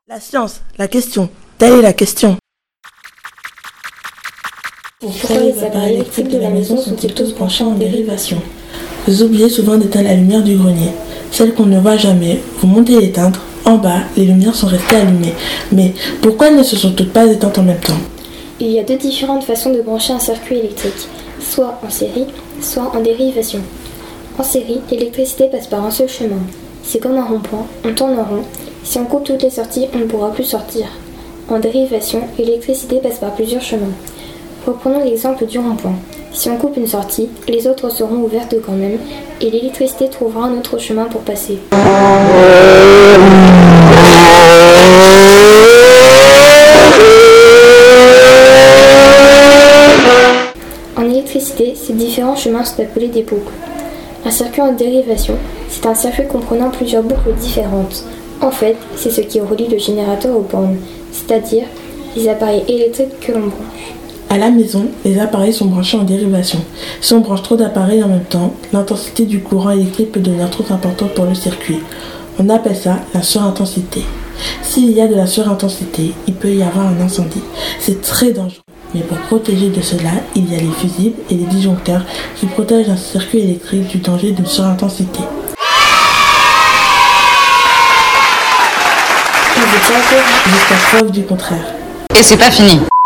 La science, la question. Telle est la question. Pourquoi les appareils électriques de la maison sont-ils tous branchés en dérivation? Vous oubliez souvent d'éteindre la lumière du grenier, celle qu'on ne voit jamais. Vous montez l'éteindre. En bas, les lumières sont restées allumées. Mais pourquoi elles ne se sont toutes pas éteintes en même temps? Il y a deux différentes façons de brancher un circuit électrique, soit en série, soit en dérivation. En série, l'électricité passe par un seul chemin. C'est comme un rond-point, on tourne en rond. Si on coupe toutes les sorties, on ne pourra plus sortir. En dérivation, l'électricité passe par plusieurs chemins. Reprenons l'exemple du rond-point. Si on coupe une sortie, les autres seront ouvertes quand même, et l'électricité trouvera un autre chemin pour passer. En électricité, ces différents chemins sont appelés des boucles. Un circuit en dérivation, c'est un circuit comprenant plusieurs boucles différentes. En fait, c'est ce qui relie le générateur aux bornes, c'est-à-dire les appareils électriques que l'on branche. À la maison, les appareils sont branchés en dérivation. Si on branche trop d'appareils en même temps, l'intensité du courant électrique peut devenir trop importante pour le circuit. On appelle ça la surintensité. S'il y a de la surintensité, il peut y avoir un incendie. C'est très dangereux. Mais pour protéger de cela, il y a les fusibles et les disjoncteurs qui protègent un circuit électrique du danger de surintensité. Jusqu'à preuve du contraire. Et c'est pas fini.